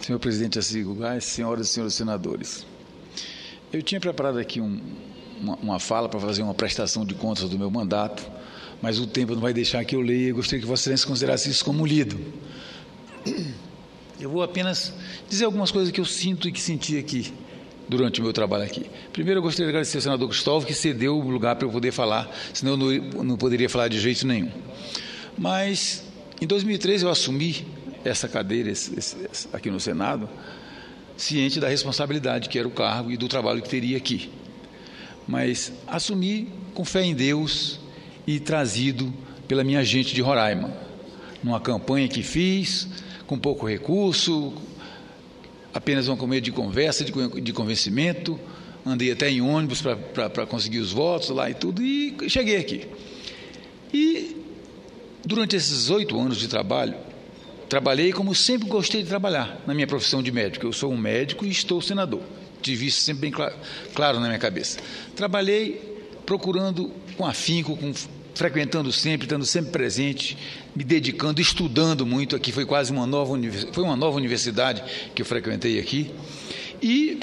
Senhor presidente Arcigo Gás, senhoras e senhores senadores, eu tinha preparado aqui uma fala para fazer uma prestação de contas do meu mandato, mas o tempo não vai deixar que eu leia e gostaria que Vossa Excelência considerasse isso como lido. Eu vou apenas dizer algumas coisas que eu sinto e que senti aqui durante o meu trabalho aqui. Primeiro, eu gostaria de agradecer ao senador Cristóvão, que cedeu o lugar para eu poder falar, senão eu não poderia falar de jeito nenhum. Mas, em 2013, eu assumi essa cadeira aqui no Senado, ciente da responsabilidade que era o cargo e do trabalho que teria aqui. Mas assumi com fé em Deus e trazido pela minha gente de Roraima, numa campanha que fiz, com pouco recurso, apenas uma comédia de conversa, de convencimento, andei até em ônibus para conseguir os votos lá e tudo, e cheguei aqui. E durante esses 8 anos de trabalho, trabalhei como sempre gostei de trabalhar na minha profissão de médico. Eu sou um médico e estou senador. Tive isso sempre bem claro na minha cabeça. Trabalhei procurando com afinco, frequentando sempre, estando sempre presente, me dedicando, estudando muito. Aqui foi quase uma nova universidade que eu frequentei aqui. E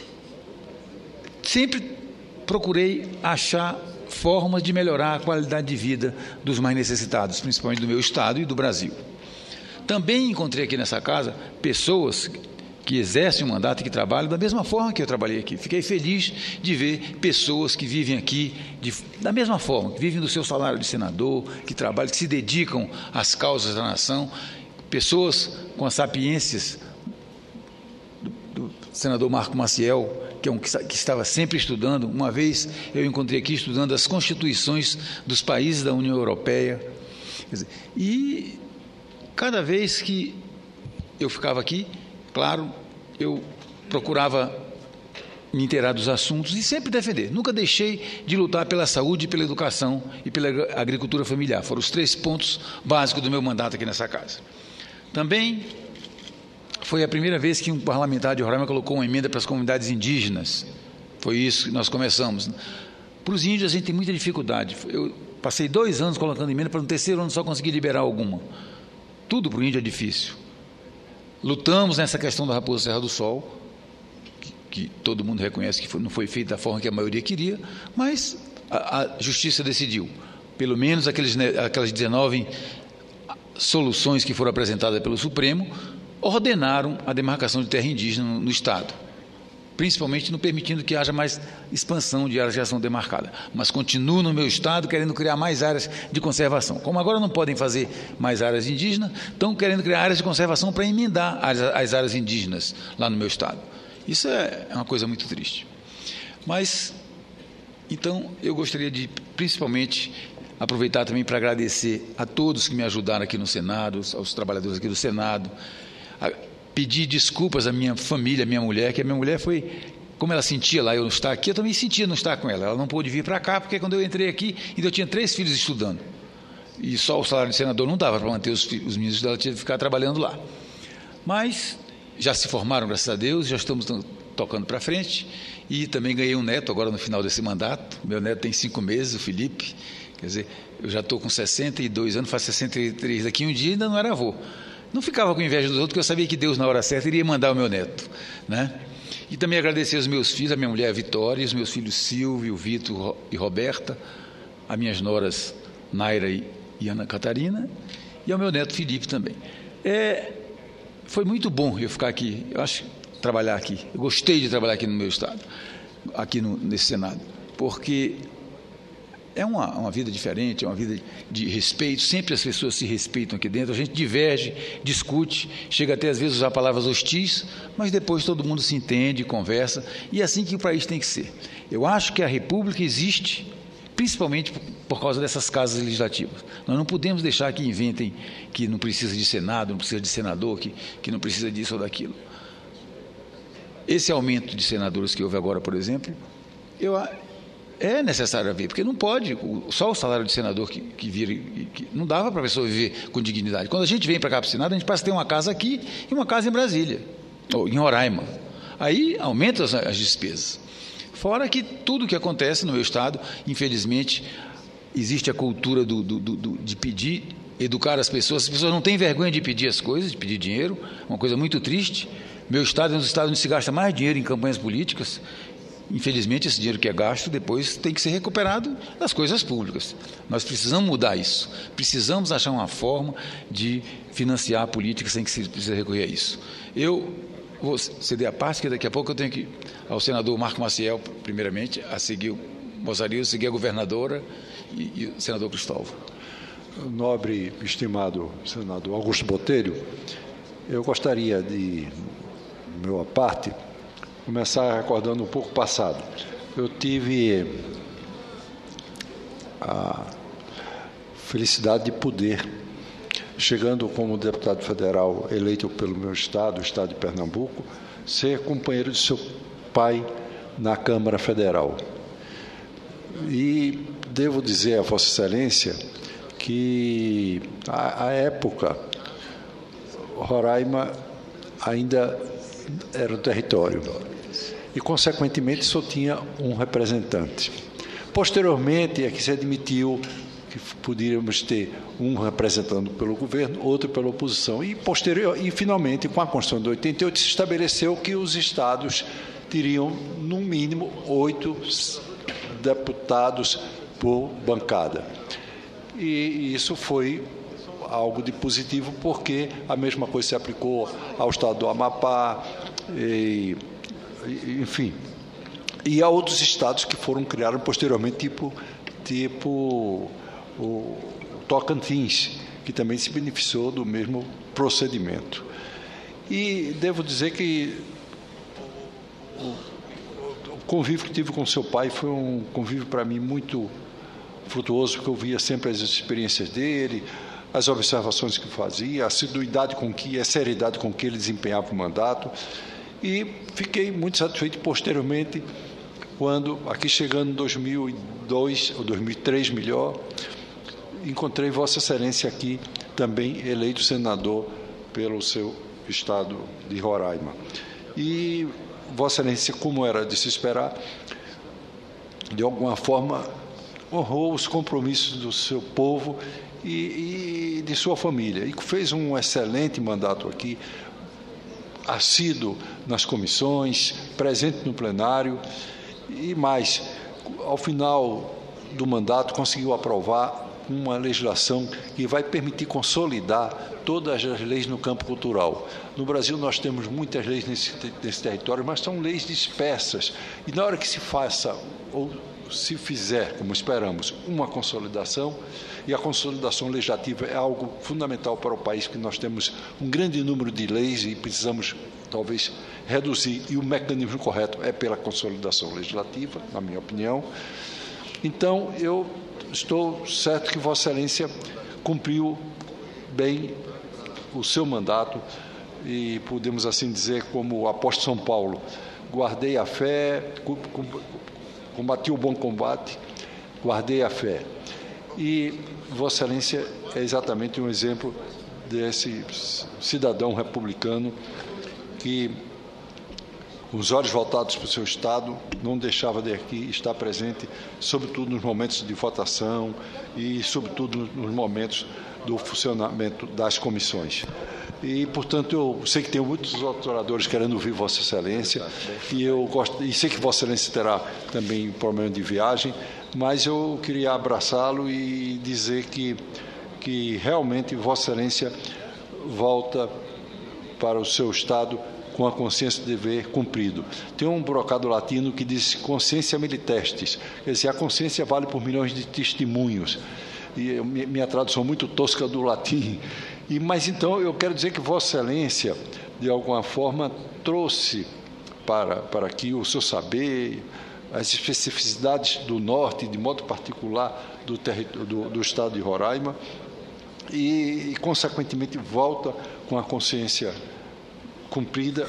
sempre procurei achar formas de melhorar a qualidade de vida dos mais necessitados, principalmente do meu estado e do Brasil. Também encontrei aqui nessa casa pessoas que exercem um mandato e que trabalham da mesma forma que eu trabalhei aqui. Fiquei feliz de ver pessoas que vivem aqui da mesma forma, que vivem do seu salário de senador, que trabalham, que se dedicam às causas da nação, pessoas com as sapiências do senador Marco Maciel, que estava sempre estudando. Uma vez eu encontrei aqui estudando as constituições dos países da União Europeia. Quer dizer, e cada vez que eu ficava aqui, claro, eu procurava me inteirar dos assuntos e sempre defender. Nunca deixei de lutar pela saúde, pela educação e pela agricultura familiar. Foram os 3 pontos básicos do meu mandato aqui nessa casa. Também foi a primeira vez que um parlamentar de Roraima colocou uma emenda para as comunidades indígenas. Foi isso que nós começamos. Para os índios a gente tem muita dificuldade. Eu passei 2 anos colocando emenda, para no 3º ano só conseguir liberar alguma. Tudo para o índio é difícil. Lutamos nessa questão da Raposa Serra do Sol, que todo mundo reconhece que não foi feita da forma que a maioria queria, mas a justiça decidiu. Pelo menos aquelas 19 soluções que foram apresentadas pelo Supremo ordenaram a demarcação de terra indígena no Estado, principalmente não permitindo que haja mais expansão de áreas já são demarcadas, mas continuo no meu estado querendo criar mais áreas de conservação. Como agora não podem fazer mais áreas indígenas, estão querendo criar áreas de conservação para emendar as áreas indígenas lá no meu estado. Isso é uma coisa muito triste. Mas, então, eu gostaria de, principalmente, aproveitar também para agradecer a todos que me ajudaram aqui no Senado, aos trabalhadores aqui do Senado, pedir desculpas à minha família, à minha mulher, que a minha mulher foi, como ela sentia lá eu não estar aqui, eu também sentia não estar com ela. Ela não pôde vir para cá, porque quando eu entrei aqui, ainda eu tinha 3 filhos estudando. E só o salário de senador não dava para manter os meninos dela, tinha que ficar trabalhando lá. Mas já se formaram, graças a Deus, já estamos tocando para frente. E também ganhei um neto agora no final desse mandato. Meu neto tem 5 meses, o Felipe. Quer dizer, eu já estou com 62 anos, faço 63 daqui um dia e ainda não era avô. Não ficava com inveja dos outros, porque eu sabia que Deus, na hora certa, iria mandar o meu neto, né? E também agradecer aos meus filhos, a minha mulher Vitória, os meus filhos Silvio, Vitor e Roberta, as minhas noras Naira e Ana Catarina, e ao meu neto Felipe também. Foi muito bom eu ficar aqui, eu acho, trabalhar aqui. Eu gostei de trabalhar aqui no meu estado, aqui nesse Senado, porque é uma vida diferente, é uma vida de respeito, sempre as pessoas se respeitam aqui dentro, a gente diverge, discute, chega até às vezes a usar palavras hostis, mas depois todo mundo se entende, conversa, e é assim que o país tem que ser. Eu acho que a República existe principalmente por causa dessas casas legislativas. Nós não podemos deixar que inventem que não precisa de Senado, não precisa de senador, que não precisa disso ou daquilo. Esse aumento de senadores que houve agora, por exemplo, é necessário haver, porque não pode, só o salário de senador que vira, que não dava para a pessoa viver com dignidade. Quando a gente vem para cá para o Senado, a gente passa a ter uma casa aqui e uma casa em Brasília, ou em Roraima. Aí aumenta as despesas. Fora que tudo que acontece no meu estado, infelizmente, existe a cultura de pedir educar as pessoas não têm vergonha de pedir as coisas, de pedir dinheiro, uma coisa muito triste. Meu estado é um dos estados onde se gasta mais dinheiro em campanhas políticas. Infelizmente, esse dinheiro que é gasto depois tem que ser recuperado das coisas públicas. Nós precisamos mudar isso. Precisamos achar uma forma de financiar a política sem que se precise recorrer a isso. Eu vou ceder a parte, que daqui a pouco eu tenho que ir ao senador Marco Maciel, primeiramente, a seguir o Mozarino, seguir a governadora e o senador Cristóvão. Nobre, estimado senador Augusto Botelho, eu gostaria de, minha parte, começar recordando um pouco o passado. Eu tive a felicidade de poder, chegando como deputado federal eleito pelo meu estado, o estado de Pernambuco, ser companheiro de seu pai na Câmara Federal. E devo dizer a Vossa Excelência que, à época, Roraima ainda era um território e, consequentemente, só tinha um representante. Posteriormente, é que se admitiu que poderíamos ter um representando pelo governo, outro pela oposição. E, finalmente, com a Constituição de 88, se estabeleceu que os estados teriam, no mínimo, 8 deputados por bancada. E isso foi algo de positivo, porque a mesma coisa se aplicou ao estado do Amapá, enfim, e a outros estados que foram criados posteriormente, tipo o Tocantins, que também se beneficiou do mesmo procedimento. E devo dizer que o convívio que tive com seu pai foi um convívio para mim muito frutuoso, porque eu via sempre as experiências dele, as observações que fazia, a assiduidade com que, a seriedade com que ele desempenhava o mandato, e fiquei muito satisfeito posteriormente, quando, aqui chegando em 2002, ou 2003 melhor, encontrei Vossa Excelência aqui, também eleito senador pelo seu estado de Roraima. E Vossa Excelência, como era de se esperar, de alguma forma honrou os compromissos do seu povo e de sua família, e fez um excelente mandato aqui, assíduo nas comissões, presente no plenário, e mais, ao final do mandato conseguiu aprovar uma legislação que vai permitir consolidar todas as leis no campo cultural. No Brasil nós temos muitas leis nesse território, mas são leis dispersas, e na hora que se faça, ou se fizer, como esperamos, uma consolidação, e a consolidação legislativa é algo fundamental para o país, porque nós temos um grande número de leis e precisamos, talvez, reduzir, e o mecanismo correto é pela consolidação legislativa, na minha opinião. Então, eu estou certo que Vossa Excelência cumpriu bem o seu mandato, e podemos assim dizer, como o apóstolo São Paulo, guardei a fé, combati o bom combate, guardei a fé. E Vossa Excelência é exatamente um exemplo desse cidadão republicano que, com os olhos voltados para o seu Estado, não deixava de aqui estar presente, sobretudo nos momentos de votação e, sobretudo, nos momentos do funcionamento das comissões. E, portanto, eu sei que tem muitos oradores querendo ouvir Vossa Excelência, e sei que Vossa Excelência terá também problema de viagem, mas eu queria abraçá-lo e dizer que realmente Vossa Excelência volta para o seu Estado com a consciência de dever cumprido. Tem um brocado latino que diz consciência militestis, quer dizer, a consciência vale por milhões de testemunhos. E minha tradução muito tosca do latim. Mas então eu quero dizer que Vossa Excelência, de alguma forma, trouxe para aqui o seu saber, as especificidades do Norte, de modo particular do estado de Roraima, e consequentemente, volta com a consciência cumprida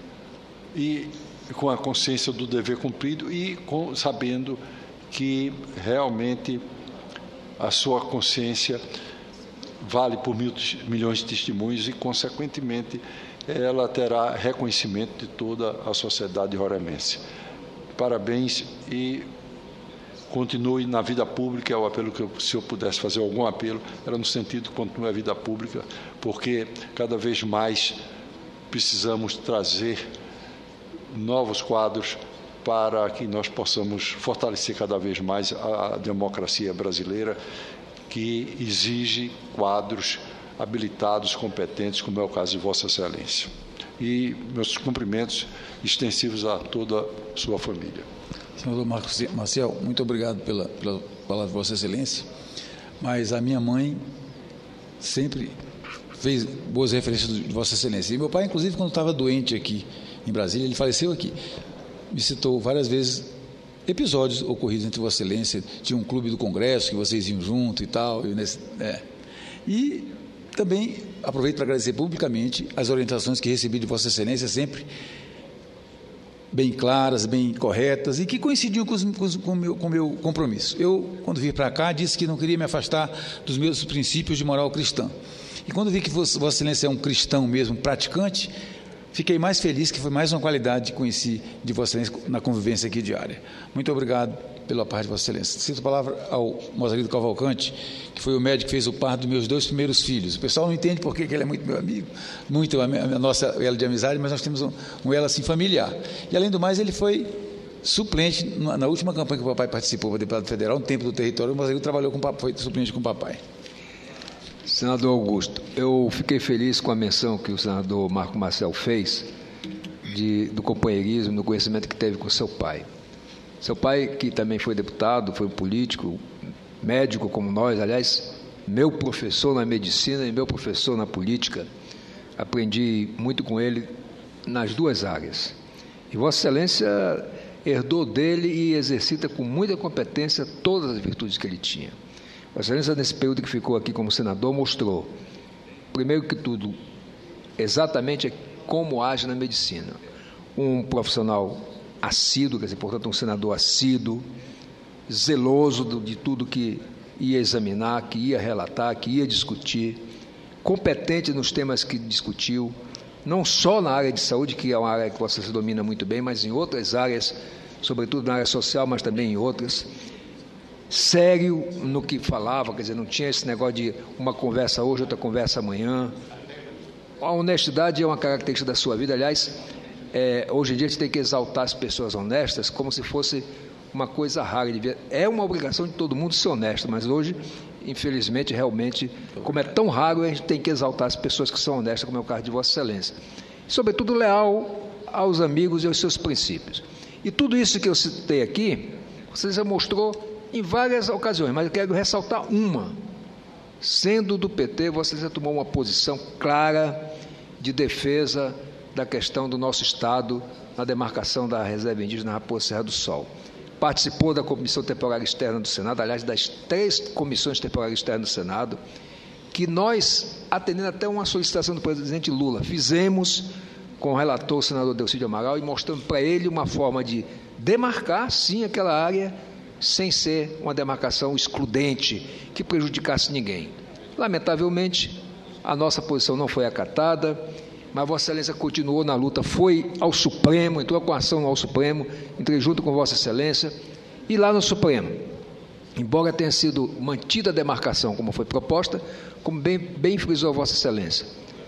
e com a consciência do dever cumprido e sabendo que realmente a sua consciência vale por milhões de testemunhos e, consequentemente, ela terá reconhecimento de toda a sociedade roraimense. Parabéns e continue na vida pública. É o apelo que se eu pudesse fazer algum apelo, era no sentido de continuar a vida pública, porque cada vez mais precisamos trazer novos quadros para que nós possamos fortalecer cada vez mais a democracia brasileira, que exige quadros habilitados, competentes, como é o caso de Vossa Excelência. E meus cumprimentos extensivos a toda a sua família. Senador Marcos Maciel, muito obrigado pela palavra de Vossa Excelência, mas a minha mãe sempre fez boas referências de Vossa Excelência. E meu pai, inclusive, quando estava doente aqui em Brasília, ele faleceu aqui, me citou várias vezes episódios ocorridos entre Vossa Excelência. Tinha um clube do Congresso que vocês iam junto e tal. E também aproveito para agradecer publicamente as orientações que recebi de Vossa Excelência, sempre bem claras, bem corretas, e que coincidiam com o meu compromisso. Eu, quando vim para cá, disse que não queria me afastar dos meus princípios de moral cristã. E quando vi que Vossa Excelência é um cristão mesmo, praticante, fiquei mais feliz, que foi mais uma qualidade que conheci de Vossa Excelência na convivência aqui diária. Muito obrigado pela parte de Vossa Excelência. Cito a palavra ao Mozarino Cavalcante, que foi o médico que fez o parto dos meus 2 primeiros filhos. O pessoal não entende porque ele é muito meu amigo, muito a nossa ela de amizade, mas nós temos um ela assim familiar. E além do mais, ele foi suplente na última campanha que o papai participou para deputado federal, no tempo do território. O Mozarino trabalhou foi suplente com o papai. Senador Augusto, eu fiquei feliz com a menção que o senador Marco Maciel fez do companheirismo, do conhecimento que teve com seu pai. Seu pai, que também foi deputado, foi político, médico como nós, aliás, meu professor na medicina e meu professor na política, aprendi muito com ele nas duas áreas. E Vossa Excelência herdou dele e exercita com muita competência todas as virtudes que ele tinha. Vossa Excelência, nesse período que ficou aqui como senador, mostrou, primeiro que tudo, exatamente como age na medicina. Um profissional assíduo, quer dizer, portanto, um senador assíduo, zeloso de tudo que ia examinar, que ia relatar, que ia discutir, competente nos temas que discutiu, não só na área de saúde, que é uma área que você se domina muito bem, mas em outras áreas, sobretudo na área social, mas também em outras. Sério no que falava, quer dizer, não tinha esse negócio de uma conversa hoje, outra conversa amanhã. A honestidade é uma característica da sua vida. Aliás, hoje em dia a gente tem que exaltar as pessoas honestas como se fosse uma coisa rara. É uma obrigação de todo mundo ser honesto, mas hoje, infelizmente, realmente, como é tão raro, a gente tem que exaltar as pessoas que são honestas, como é o caso de Vossa Excelência. Sobretudo leal aos amigos e aos seus princípios. E tudo isso que eu citei aqui, você já mostrou em várias ocasiões, mas eu quero ressaltar uma. Sendo do PT, você já tomou uma posição clara de defesa da questão do nosso Estado na demarcação da reserva indígena Raposa Serra do Sol. Participou da Comissão Temporária Externa do Senado, aliás, das 3 comissões temporárias externas do Senado, que nós, atendendo até uma solicitação do presidente Lula, fizemos com o relator, o senador Delcídio Amaral, e mostrando para ele uma forma de demarcar, sim, aquela área, sem ser uma demarcação excludente, que prejudicasse ninguém. Lamentavelmente, a nossa posição não foi acatada, mas Vossa Excelência continuou na luta, foi ao Supremo, entrou com ação ao Supremo, entrei junto com Vossa Excelência, e lá no Supremo, embora tenha sido mantida a demarcação como foi proposta, como bem frisou Vossa Excelência,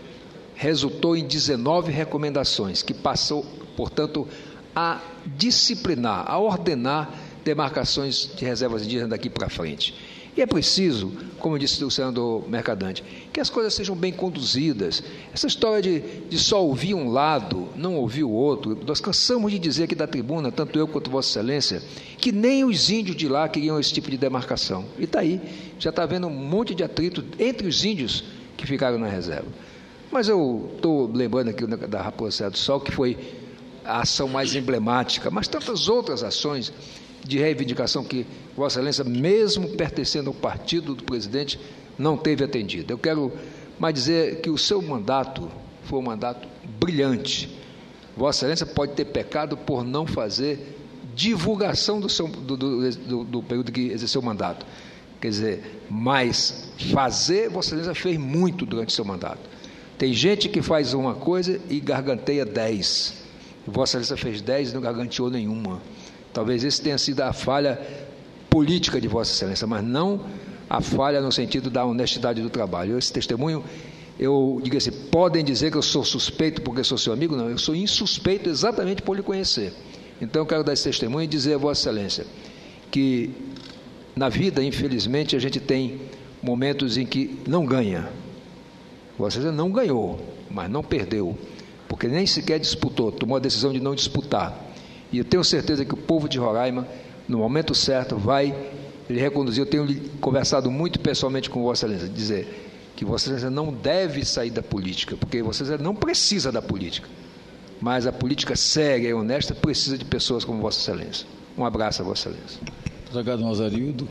resultou em 19 recomendações, que passou, portanto, a disciplinar, a ordenar demarcações de reservas indígenas daqui para frente. E é preciso, como disse o senador Mercadante, que as coisas sejam bem conduzidas. Essa história de só ouvir um lado, não ouvir o outro, nós cansamos de dizer aqui da tribuna, tanto eu quanto Vossa Excelência, que nem os índios de lá queriam esse tipo de demarcação. E está aí, já está havendo um monte de atrito entre os índios que ficaram na reserva. Mas eu estou lembrando aqui da Raposa Serra do Sol, que foi a ação mais emblemática, mas tantas outras ações de reivindicação que Vossa Excelência, mesmo pertencendo ao partido do presidente, não teve atendido. Eu quero mais dizer que o seu mandato foi um mandato brilhante. Vossa Excelência pode ter pecado por não fazer divulgação do período que exerceu o mandato. Quer dizer, mas fazer, Vossa Excelência fez muito durante o seu mandato. Tem gente que faz uma coisa e garganteia 10. Vossa Excelência fez 10 e não garganteou nenhuma. Talvez esse tenha sido a falha política de Vossa Excelência, mas não a falha no sentido da honestidade do trabalho. Esse testemunho, eu digo assim, podem dizer que eu sou suspeito porque sou seu amigo? Não, eu sou insuspeito exatamente por lhe conhecer. Então eu quero dar esse testemunho e dizer a Vossa Excelência que na vida, infelizmente, a gente tem momentos em que não ganha. Vossa Excelência não ganhou, mas não perdeu, porque nem sequer disputou, tomou a decisão de não disputar. E eu tenho certeza que o povo de Roraima, no momento certo, vai lhe reconduzir. Eu tenho conversado muito pessoalmente com Vossa Excelência, dizer que Vossa Excelência não deve sair da política, porque Vossa Excelência não precisa da política, mas a política séria e honesta precisa de pessoas como Vossa Excelência. Um abraço a Vossa Excelência. Obrigado, Mazarildo.